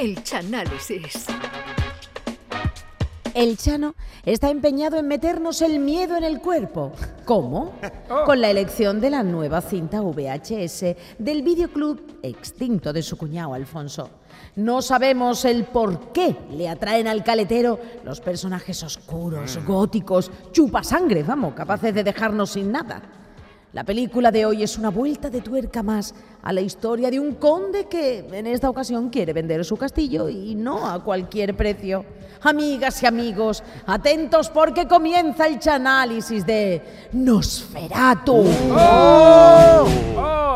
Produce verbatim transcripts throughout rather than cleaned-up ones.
El Chanálisis. El Chano está empeñado en meternos el miedo en el cuerpo. ¿Cómo? Oh. Con la elección de la nueva cinta V H S del videoclub extinto de su cuñado Alfonso. No sabemos el por qué le atraen al caletero los personajes oscuros, mm. góticos, chupasangre, vamos, capaces de dejarnos sin nada. La película de hoy es una vuelta de tuerca más a la historia de un conde que en esta ocasión quiere vender su castillo y no a cualquier precio. Amigas y amigos, atentos porque comienza el chanálisis de Nosferatu. ¡Oh! ¡Oh!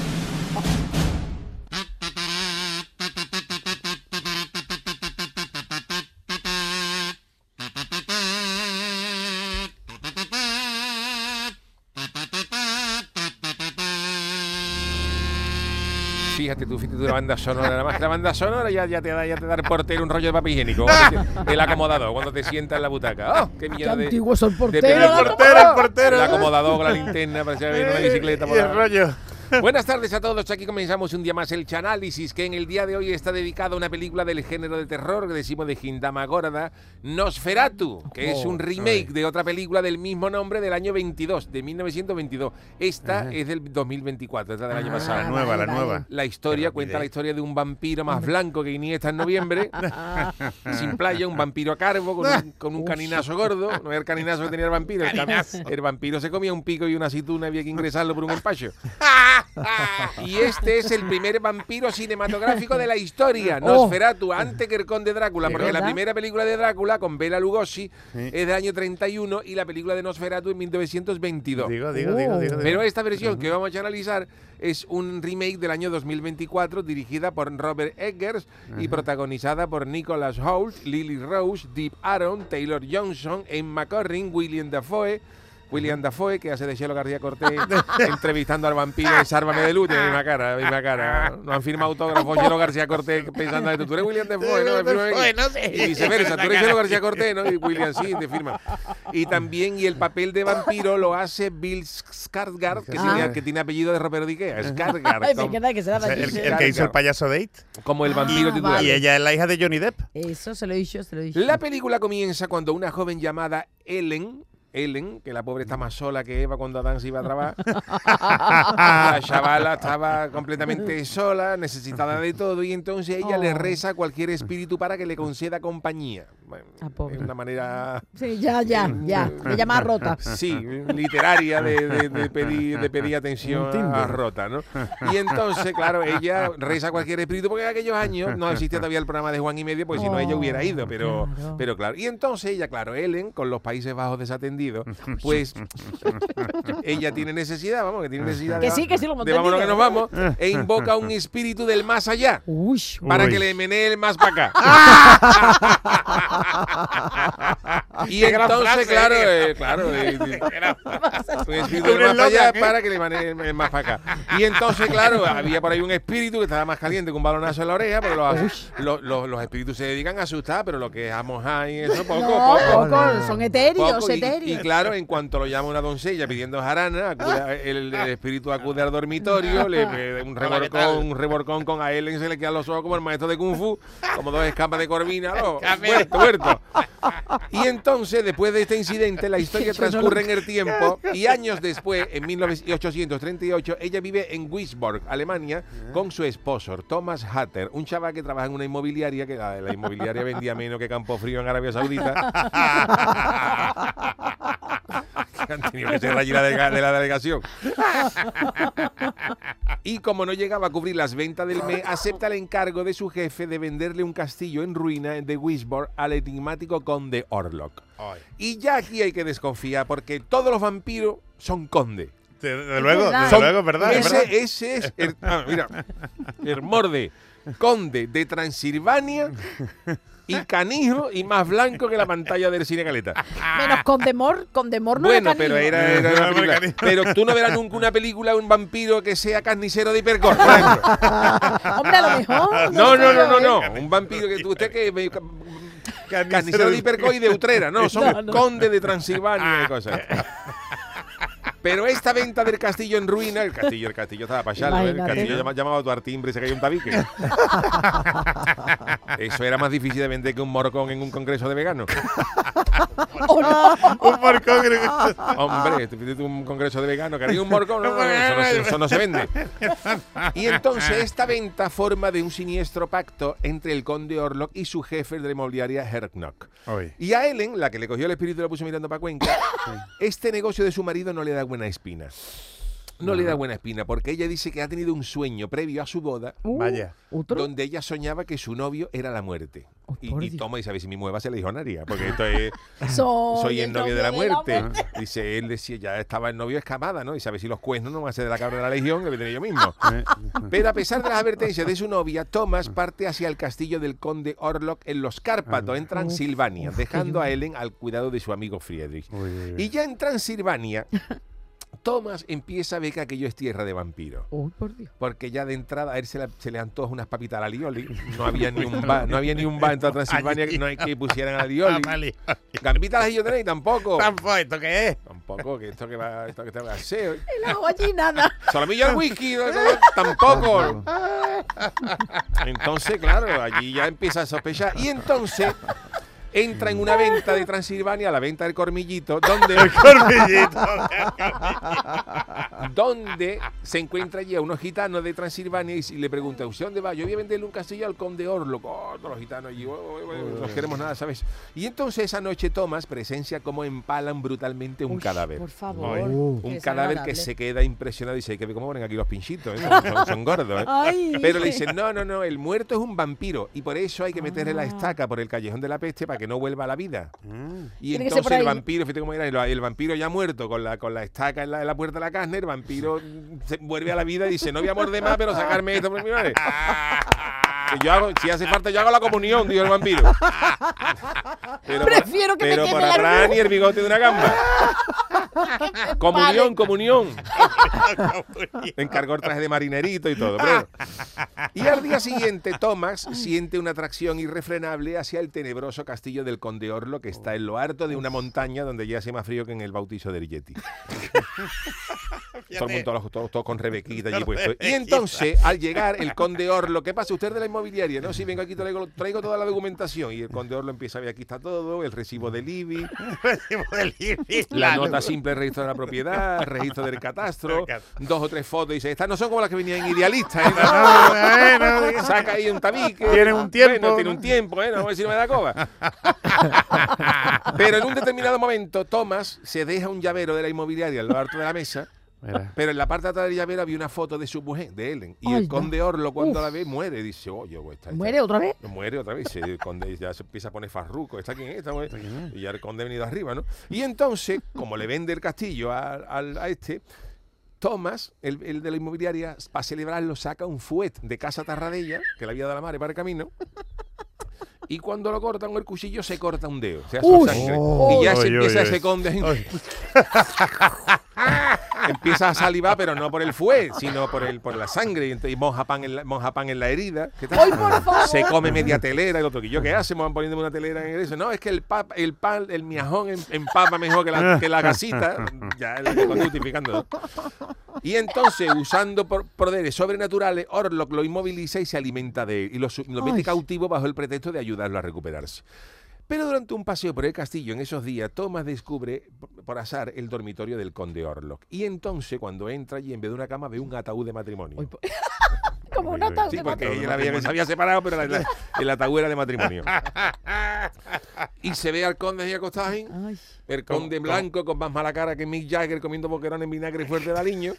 Fíjate tú, fíjate tú la banda sonora, nada más que la banda sonora ya, ya te da ya te da el portero un rollo de papel higiénico, el acomodador, cuando te sientas en la butaca. ¡Oh, qué miedo! ¡Qué de, antiguo es el portero! De el portero, el portero. El acomodador con la linterna, parecía ver una bicicleta por y el la... rollo. Buenas tardes a todos, aquí comenzamos un día más el Chanálisis, que en el día de hoy está dedicado a una película del género de terror que decimos de Gindama Gorda, Nosferatu, que es un remake de otra película del mismo nombre del año veintidós, de mil novecientos veintidós. Esta Ajá. es del dos mil veinticuatro, esta del año ah, pasado. La nueva, la nueva. La historia Pero cuenta pide. la historia de un vampiro más blanco que Iniesta en noviembre, sin playa, un vampiro a carbo, con un, con un caninazo gordo. No era el caninazo que tenía el vampiro, el, can, el vampiro se comía un pico y una aceituna, había que ingresarlo por un empacho. Y este es el primer vampiro cinematográfico de la historia, Nosferatu, antes que el Conde Drácula, porque la primera película de Drácula, con Bela Lugosi, sí. es del año treinta y uno y la película de Nosferatu en mil novecientos veintidós. Digo, digo, digo, digo, digo. Pero esta versión uh-huh. que vamos a analizar es un remake del año dos mil veinticuatro, dirigida por Robert Eggers uh-huh. y protagonizada por Nicholas Hoult, Lily Rose, Deep Aaron, Taylor Johnson, Emma Corrin, William Dafoe, William Dafoe, que hace de Chelo García Cortés entrevistando al vampiro de Sálvame de Luz, tiene la misma cara, la misma cara. No han firmado autógrafos Chelo García Cortés pensando de tú eres William Dafoe, ¿no? Dafoe, no sé. Y viceversa, tú eres Chelo García Cortés, ¿no? Y William sí, te firma. Y también, y el papel de vampiro lo hace Bill Skarsgård, que, ah. tiene, que tiene apellido de ropero de Ikea, Skarsgård. Ay, me queda que se el, el, el que hizo el payaso Date. Como el vampiro ah, titular. Vale. Y ella es la hija de Johnny Depp. Eso se lo he dicho, se lo he dicho. La película comienza cuando una joven llamada Ellen, Ellen, que la pobre está más sola que Eva cuando Adán se iba a trabajar. La chavala estaba completamente sola, necesitada de todo, y entonces ella oh. le reza a cualquier espíritu para que le conceda compañía. Bueno, ah, es una manera... Sí, ya, ya, ya. Me llama Rota. Sí, literaria de, de, de, pedir, de pedir atención a Rota, ¿no? Y entonces, claro, ella reza a cualquier espíritu, porque en aquellos años no existía todavía el programa de Juan y Medio, porque oh, si no ella hubiera ido, pero claro. pero claro. Y entonces ella, claro, Ellen, con los Países Bajos desatendidos, pues ella tiene necesidad, vamos, que tiene necesidad que de, sí, que sí, lo de vámonos que nos vamos, e invoca un espíritu del más allá uy, para uy. que le menee el más para acá. Y entonces, claro, eh, claro, eh, un espíritu del más para allá para que le menee el más para acá. Y entonces, claro, había por ahí un espíritu que estaba más caliente que un balonazo en la oreja, porque los, los, los, los espíritus se dedican a asustar, pero lo que es a mojar y eso, poco, no, poco. poco, son etéreos, poco, etéreos. Y, y claro, en cuanto lo llama una doncella pidiendo jarana, acude, el, el espíritu acude al dormitorio, le, le un reborcón, un reborcón con a Ellen se le quedan los ojos como el maestro de Kung Fu, como dos escamas de corvina, ¿no? Muerto, muerto. Y entonces, después de este incidente, la historia transcurre en el tiempo y años después, en mil ochocientos treinta y ocho, ella vive en Wisborg, Alemania, con su esposo, Thomas Hatter, un chaval que trabaja en una inmobiliaria, que la, la inmobiliaria vendía menos que Campo Frío en Arabia Saudita. Han tenido que ser allí la de, de la delegación. Y como no llegaba a cubrir las ventas del mes, acepta el encargo de su jefe de venderle un castillo en ruina de Wisborg al enigmático conde Orlok. Ay. Y ya aquí hay que desconfiar porque todos los vampiros son condes. De luego, desde luego, ¿verdad? Ese, ¿verdad? ese es el, ah, mira, el morde, conde de Transilvania y canijo y más blanco que la pantalla del cine Caleta. Menos Condemor, Condemor no bueno, era pero era, era una película. Pero tú no verás nunca una película de un vampiro que sea carnicero de hipercor. Hombre, a lo mejor. No, no, no, no, no. Un vampiro que tú, usted que carnicero, carnicero de hipercor y de Utrera, no, son no, no. conde de Transilvania y cosas. Pero esta venta del castillo en ruina, el castillo, el castillo estaba para allá, ¿no? El castillo llamaba, llamaba a tu artimbre y se cayó un tabique. Eso era más difícil de vender que un morcón en un congreso de veganos. Oh, no. Un morcón. Hombre, te pides un congreso de veganos, que hay un morcón, no, no, eso, no, eso no se vende. Y entonces esta venta forma de un siniestro pacto entre el conde Orlok y su jefe de la inmobiliaria Herknock. Oy. Y a Ellen, la que le cogió el espíritu y lo puso mirando para Cuenca, este negocio de su marido no le da buena espina. No, no le da buena espina, porque ella dice que ha tenido un sueño previo a su boda, Uh, Vaya. ¿otro? donde ella soñaba que su novio era la muerte. Oh, y, por y Dios. toma y sabe si mi mueva se le dijo Naria, porque esto es... Soy, Soy el novio de la muerte. muerte. Dice, él decía, ya estaba el novio escamada, ¿no? Y sabe si los cuernos no van a ser de la cabra de la legión, que tenía yo mismo. Pero a pesar de las advertencias de su novia, Thomas parte hacia el castillo del conde Orlok en los Cárpatos, en Transilvania, dejando a Ellen al cuidado de su amigo Friedrich. Uy, uy, uy. Y ya en Transilvania, Thomas empieza a ver que aquello es tierra de vampiros. Uy, por Dios. Porque ya de entrada a él se le, se le antoja unas papitas a la alioli. No había ni un bar, no había ni un bar en toda Transilvania que no hay que pusieran a la alioli. Gambitas las yo tenéis tampoco. Tampoco, ¿esto qué es? Tampoco, que esto que va, esto que te va a hacer. Y la gallinada. Solomillo al whisky, no, no, tampoco. Entonces, claro, allí ya empieza a sospechar. Y entonces entra en una venta de Transilvania, la venta del Cormillito, donde, El cormillito. donde se encuentra allí a unos gitanos de Transilvania y, y le pregunta, ¿usted dónde va? Yo voy a venderle un castillo al conde Orlok. Oh, todos los gitanos allí, oh, oh, oh, no queremos nada, ¿sabes? Y entonces esa noche Thomas presencia cómo empalan brutalmente un Uy, cadáver. Por favor. Ay. Un Qué cadáver que desagradable. se queda impresionado y dice, que ve cómo ponen aquí los pinchitos, ¿eh? son, son- son gordos. ¿eh? Ay. Pero le dicen, no, no, no, el muerto es un vampiro y por eso hay que meterle la estaca por el callejón de la peste para que no vuelva a la vida. Y Tiene que ser entonces por el ahí. vampiro, fíjate cómo era, el, el vampiro ya muerto con la, con la estaca en la, en la puerta de la carne, el vampiro se vuelve a la vida y dice, no voy a morder más, pero sacarme esto por mi madre. Que yo hago, si hace falta, yo hago la comunión, dijo el vampiro. Pero Prefiero que me pero queme por la atrás luz. ni el bigote de una gamba. Comunión, comunión. Encargó el traje de marinerito y todo. Pero- Y al día siguiente, Thomas siente una atracción irrefrenable hacia el tenebroso castillo del conde Orlok, que está en lo alto de una montaña donde ya hace más frío que en el bautizo del Yeti. Todo el mundo, todos, todos- todos con Rebequita allí puesto. Y entonces, al llegar, el conde Orlok, ¿qué pasa? ¿Usted es de la inmobiliaria? No, sí, vengo aquí, traigo, traigo toda la documentación. Y el conde Orlok empieza a ver, aquí está todo, el recibo del I B I, Recibo del I B I, la luz. nota simple del registro de la propiedad, el registro del catastro, dos o tres fotos. Y dice, estas no son como las que venían en Idealista, ¿eh? No, no, no. Saca ahí un tabique. Tiene un tiempo. Bueno, tiene un tiempo, ¿eh? No, a ver si no me da coba. Pero en un determinado momento, Thomas se deja un llavero de la inmobiliaria a lo alto de la mesa. Mira. Pero en la parte de atrás del llavero había una foto de su mujer, de Ellen. Y Ay, el no. conde Orlok, cuando Uf. la ve, muere. Dice, oye, oh, esta, esta- ¿Muere otra vez? Muere otra vez. El conde ya se empieza a poner farruco. ¿Está quién es? Esta mujer? Y ya el conde ha venido arriba, ¿no? Y entonces, como le vende el castillo a, al- a este, Thomas, el, el de la inmobiliaria, para celebrarlo, saca un fuet de Casa Tarradella, que le había dado la madre para el camino. Y cuando lo cortan con el cuchillo, se corta un dedo. Se hace Uy. sangre. Oh. Y ya se Uy, empieza uy, ese uy. conde. Uy. Empieza a salivar, pero no por el fuet, sino por el por la sangre. Y entonces moja pan en la, moja pan en la herida. ¿Qué tal? ¡Ay, por favor! Se come media telera. El otro, que yo qué hace, me van poniéndome una telera en eso. No, es que el pap, el pan, el miajón em- empapa mejor que la, que la gasita. Ya el conde justificando, ¿no? Y entonces, usando por- poderes sobrenaturales, Orlok lo inmoviliza y se alimenta de él. Y lo, su- lo mete Ay. cautivo bajo el pretexto de ayudarlo a recuperarse. Pero durante un paseo por el castillo en esos días, Thomas descubre, p- por azar, el dormitorio del conde Orlok. Y entonces, cuando entra allí, en vez de una cama, ve un ataúd de matrimonio. Uy, po- Como un Uy, uy. ataúd Sí, de porque matrimonio. ella la había, se había separado, pero la- la- el ataúd era de matrimonio. Y se ve al conde ahí acostado ahí, Ay. el conde ¿Cómo? blanco con más mala cara que Mick Jagger comiendo boquerón en vinagre fuerte de aliño.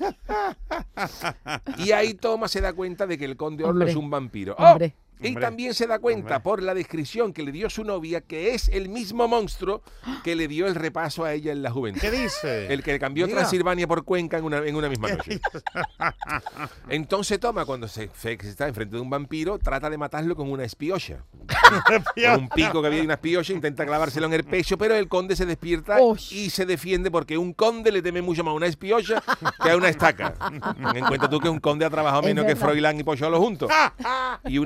Y ahí Thomas se da cuenta de que el conde Orlok Hombre. es un vampiro. ¡Oh! Hombre. Y Hombre. también se da cuenta Hombre. por la descripción que le dio su novia que es el mismo monstruo que le dio el repaso a ella en la juventud. ¿Qué dice? El que cambió Mira. Transilvania por Cuenca en una, en una misma noche. Entonces Toma, cuando se, se está enfrente de un vampiro, trata de matarlo con una espiolla. Con un pico que había de una espiolla, intenta clavárselo en el pecho, pero el conde se despierta Ush. y se defiende porque un conde le teme mucho más a una espiolla que a una estaca. Ten en cuenta tú que un conde ha trabajado Es menos que verdad. Froilán y Pocholo juntos. Y una espiolla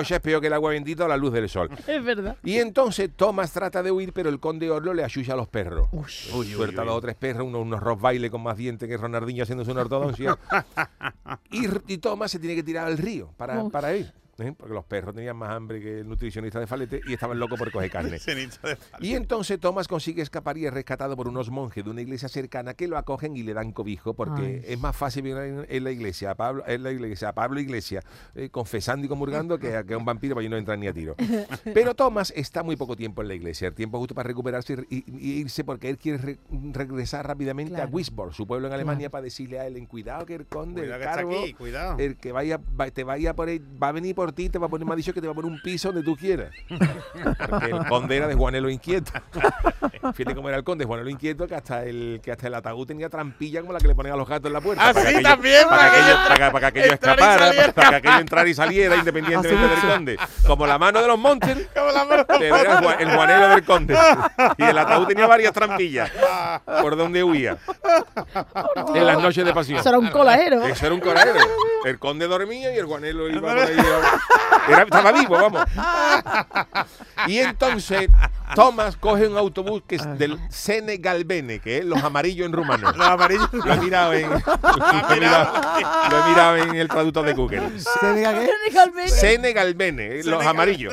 noche es peor que el agua bendita o la luz del sol. Es verdad. Y entonces Thomas trata de huir, pero el conde Orlok le achucha a los perros. Uy. Uy, suelta a dos o tres perros, unos, unos rottweiler con más dientes que Ronaldinho haciéndose una ortodoncia. y, y Thomas se tiene que tirar al río para, para ir. ¿eh? Porque los perros tenían más hambre que el nutricionista de Falete y estaban locos por coger carne. Y entonces Thomas consigue escapar y es rescatado por unos monjes de una iglesia cercana que lo acogen y le dan cobijo porque Ay. es más fácil vivir en, en la iglesia, a Pablo, en la iglesia, a Pablo Iglesia, eh, confesando y comulgando que a, que a un vampiro para allí no entran ni a tiro. Pero Thomas está muy poco tiempo en la iglesia, el tiempo justo para recuperarse y, y irse porque él quiere re, regresar rápidamente claro. a Wisborg, su pueblo en Alemania, Claro. para decirle a Ellen, cuidado que el conde, Cuidado el que está cargo, aquí, cuidado. el que vaya, va, te vaya por ahí, va a venir por ti, te va a poner, me ha dicho que te va a poner un piso donde tú quieras. Porque el conde era de Juanelo Inquieto. Fíjate cómo era el conde, Juanelo Inquieto, que hasta el que hasta el ataúd tenía trampilla como la que le ponen a los gatos en la puerta. ¿Ah, para sí, que aquello, también? para que aquello, para, para que aquello Entrar y escapara, saliera. para que aquello entrara y saliera independientemente del conde. Como la mano de los Montes, Como la mano. pero era el, Juan- el Juanelo del conde. Y el ataúd tenía varias trampillas por donde huía. En las noches de pasión. Eso era un colajero. Eso era un corajero. El conde dormía y el Juanelo iba por ahí. Era, estaba vivo, vamos. Y entonces Thomas coge un autobús que es del Senegalbene, que es los amarillos en rumano. Los amarillos. Lo he mirado en, lo he mirado, lo he mirado en el traductor de Google. Senegalbene, los amarillos.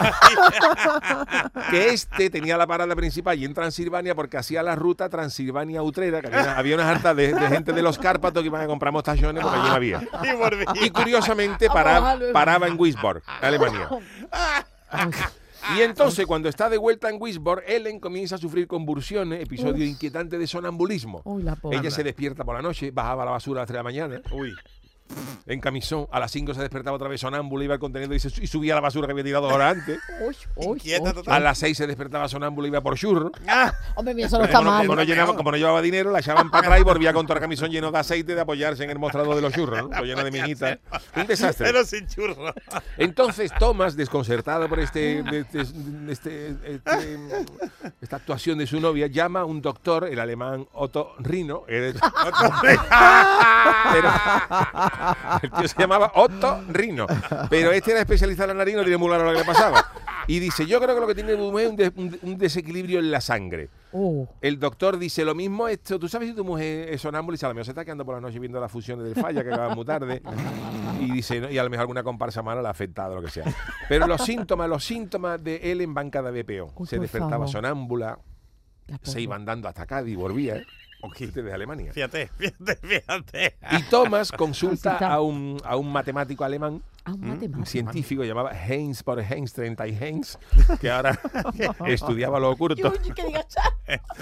Que este tenía la parada principal y en Transilvania porque hacía la ruta Transilvania-Utrera, que había, había unas hartas de, de gente de los Cárpatos que iban a comprar mostachones porque allí no había. Y volví. Y curiosamente paraba, paraba en Wisborg, Alemania. Y entonces, cuando está de vuelta en Wisborg, Ellen comienza a sufrir convulsiones, episodio inquietante de sonambulismo. Uy, la pobre. Ella se despierta por la noche, bajaba la basura a las tres de la mañana. Uy. En camisón, a las cinco se despertaba otra vez sonámbula, iba al contenedor y, se, y subía la basura que había tirado dos horas antes. Uy, uy, Inquieta uy. total. A las seis se despertaba sonámbula y iba por churro. Hombre, mira, eso no está Como no, mal. como no llenaba- como no llevaba dinero, la echaban para atrás y volvía con todo el camisón lleno de aceite de apoyarse en el mostrador de los churros, ¿no? Lo lleno de mijitas. Un desastre. Pero sin churro. Entonces Thomas, desconcertado por este, de- de- de- este- este- esta actuación de su novia, llama a un doctor, el alemán Otto Rino. El, pero, el tío se llamaba Otto Rino, pero este era especialista en la nariz, no tiene muy claro lo que le pasaba. Y dice, yo creo que lo que tiene tu mujer es un, de- un- un desequilibrio en la sangre. Uh, El doctor dice lo mismo, esto, tú sabes si tu mujer es sonámbula y dice, a lo mejor se está quedando por la noche viendo las fusiones del Falla, que acaba muy tarde, y dice, ¿no? Y a lo mejor alguna comparsa mala la ha afectado, lo que sea. Pero los síntomas, los síntomas de Ellen van cada vez peor. Uy, Se por despertaba favor. sonámbula, la se pobre. iba andando hasta Cádiz y volvía, ¿eh? Ojete de Alemania. Fíjate, fíjate, fíjate. Y Thomas consulta Consulta. a un, a un matemático alemán, Ah, un un matemático. científico llamado Heinz por Heinz, treinta y Heinz, que ahora estudiaba lo oculto. Uy, que diga, "Cha".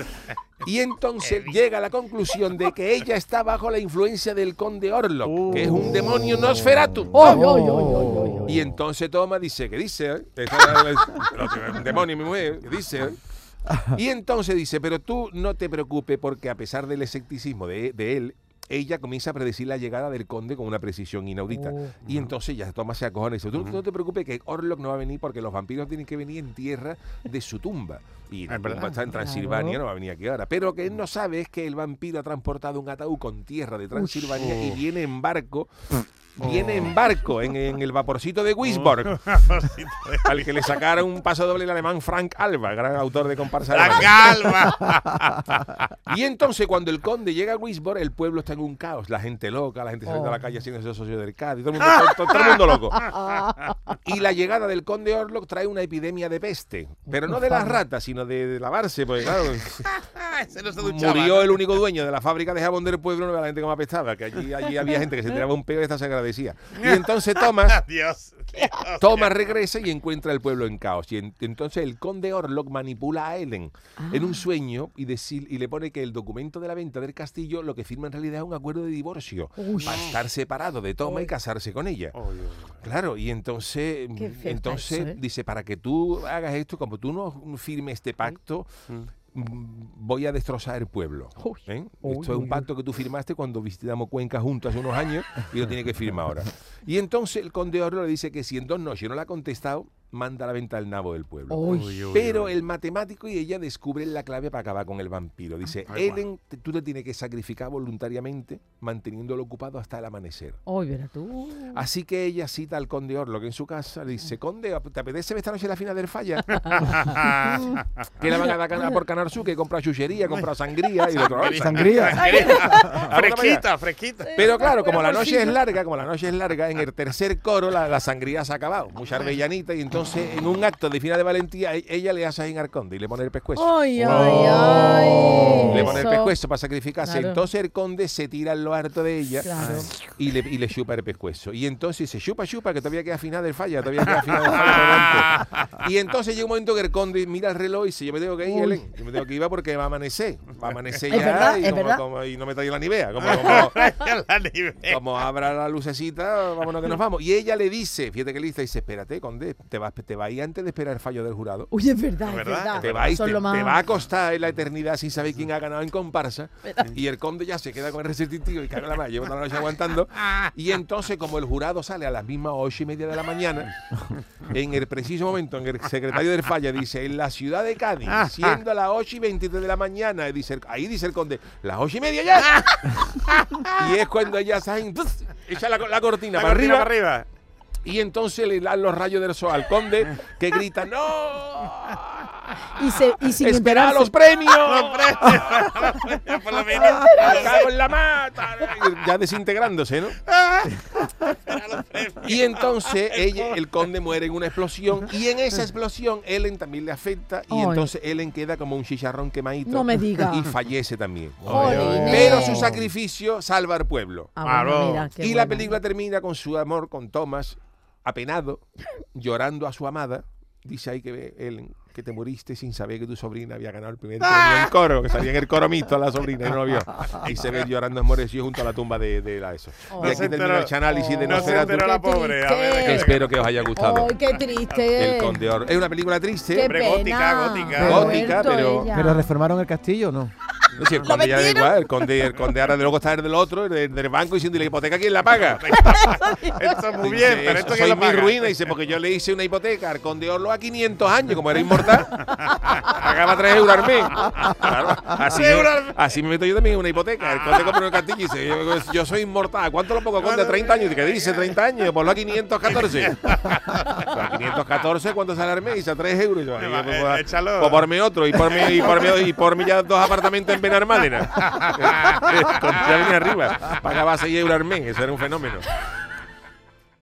Y entonces llega a la conclusión de que ella está bajo la influencia del conde Orlok, que es un demonio Nosferatu. Oy, oy, oy, oy, oy, oy. Y entonces Thomas dice, ¿qué dice? eh? Esa era la- Un demonio, mi mujer, ¿qué dice? eh? Y entonces dice, pero tú no te preocupes porque a pesar del escepticismo de, de él, ella comienza a predecir la llegada del conde con una precisión inaudita. Oh. Y entonces ya Thomas se acojona y dice, tú no te preocupes que Orlok no va a venir porque los vampiros tienen que venir en tierra de su tumba. Y la Es verdad. tumba está en Claro. Transilvania, no va a venir aquí ahora. Pero lo que él no sabe es que el vampiro ha transportado un ataúd con tierra de Transilvania y viene en barco. Viene en barco en, en el vaporcito de Wisborg, al que le sacaron un paso doble el alemán Frank Alba, gran autor de comparsa La alemana. calma. Y entonces cuando el conde llega a Wisborg, el pueblo está en un caos, la gente loca, la gente saliendo a la calle haciendo esos socios del Cádiz, todo el mundo, todo- todo el mundo loco. Y la llegada del conde Orlok trae una epidemia de peste, pero no de las ratas, sino de, de lavarse, porque claro, Ese no se duchaba, murió ¿no? el único dueño de la fábrica de jabón del pueblo, no ve a la gente como apestaba, que allí, allí había gente que se tiraba un peo y esta se agradecía. Y entonces Thomas Dios. Dios. Thomas regresa y encuentra el pueblo en caos. Y en- entonces el conde Orlok manipula a Ellen en un sueño y, decir, y le pone que el documento de la venta del castillo lo que firma en realidad es un acuerdo de divorcio Uy. para estar separado de Thomas y casarse con ella. Oh, Dios. Claro, y entonces, Qué feo entonces está eso, ¿eh? dice, para que tú hagas esto, como tú no firmes este pacto, mm, voy a destrozar el pueblo. Uy. ¿eh? Uy, Esto es uy, un pacto que tú firmaste cuando visitamos Cuenca juntos hace unos años y lo tiene que firmar ahora. Y entonces el conde Orlok le dice que si en dos noches no le ha contestado, manda a la venta el nabo del pueblo. Uy. Uy, uy, Pero uy. el matemático y ella descubren la clave para acabar con el vampiro. Dice, Ay, Ellen, te- tú te tienes que sacrificar voluntariamente manteniéndolo ocupado hasta el amanecer. Hoy verás tú. Así que ella cita al conde Orlok en su casa, le dice, conde, ¿te apetece ver esta noche la final del Falla? Que la van a dar cana- por Canal Sur, que compra chuchería, compra sangría y de otro. Sangría. Sangría. Fresquita, fresquita. Pero claro, como la noche es larga, como la noche es larga, en el tercer coro la, la sangría se ha acabado, mucha arvellanita, y entonces en un acto de final de valentía e- ella le hace ahí al conde y le pone el pescuezo. Ay, ay, ay. Le pone el Eso. pescuezo para sacrificarse. Claro. Entonces el conde se tira en lo harto de ella Claro. y, le, y le chupa el pescuezo. Y entonces se chupa, chupa, que todavía queda final del Falla, todavía queda final del Falla por delante. Y entonces llega un momento que el conde mira el reloj y dice, yo me tengo que ir, Uy. Helen, yo me tengo que ir porque va a amanecer. Va a amanecer Es ya verdad, y, es como- verdad. como- y no me traigo la nivea. Como, como, La nivel. como abra la lucecita, vámonos que nos vamos. Y ella le dice, fíjate que le dice, dice, espérate, conde, te vas te va a ir antes de esperar el fallo del jurado. Uy, es verdad, es ¿Verdad? verdad. Te va, a ir- Son te, lo más- te va a costar en la eternidad sin saber quién ha ganado en comparsa. Y el conde ya se queda con el resentitivo y caga la mano, lleva toda la noche aguantando. Y entonces, como el jurado sale a las mismas ocho y media de la mañana, en el preciso momento en el secretario del Falla dice, en la ciudad de Cádiz, siendo las ocho y veintitrés de la mañana, y dice el- ahí dice el conde, las ocho y media ya. Y es cuando ella sabe, echa la, la cortina La para cortina arriba. para arriba. Y entonces le dan los rayos del sol al conde, que grita, ¡no! Y, se, y sin ¡Espera enterarse. los premios! Los premios. Por lo menos. ¡Me cago en la mata! Ya desintegrándose, ¿no? Los premios. Y entonces ella, el conde muere en una explosión y en esa explosión Ellen también le afecta y Ay. entonces Ellen queda como un chicharrón quemadito. No me diga. Y fallece también. Jolines. Pero su sacrificio salva al pueblo. Ah, bueno, Claro. mira, qué Y la buena. película termina con su amor con Thomas, apenado, llorando a su amada. Dice ahí que ve Ellen, que te moriste sin saber que tu sobrina había ganado el primer premio en coro, que salía en el coro mixto la sobrina y no lo vio. Y se ve llorando esmorecido junto a la tumba de, de la eso. Oh. Y No aquí se termina enteró. el análisis de Oh. No se Nosferatu, enteró la Qué pobre. A triste. ver, que espero que os haya gustado. Ay, qué triste. El Conde Oro. Es una película triste. Qué Hombre, gótica, pena. gótica. Ha Gótica, muerto pero- ella. ¿Pero reformaron el castillo o no? Es decir, el conde ya da vendieron? igual. El conde, el conde ahora de luego está el del otro, el del, del banco, diciendo, ¿y la hipoteca quién la paga? Esto es muy Dice, bien, pero "Eso esto soy que lo mi paga". ruina. Dice, porque yo le hice una hipoteca al conde Orlo a quinientos años, como era inmortal. Pagaba tres euros al mes. Claro, así, tres euros al mes. así me meto yo también en una hipoteca. El conde compra un castillo y dice, yo, yo soy inmortal. ¿Cuánto lo pongo, conde? treinta años. ¿Qué dice? treinta años. Ponlo a quinientos catorce. A quinientos catorce, ¿cuánto sale al mes? Dice, a tres euros. Y yo, Va, pues, eh, pues, échalo. pues porme otro. Y por y porme, y porme ya dos apartamentos en Benalmádena. Ya venía arriba. Pagaba seis euros al mes. Eso era un fenómeno.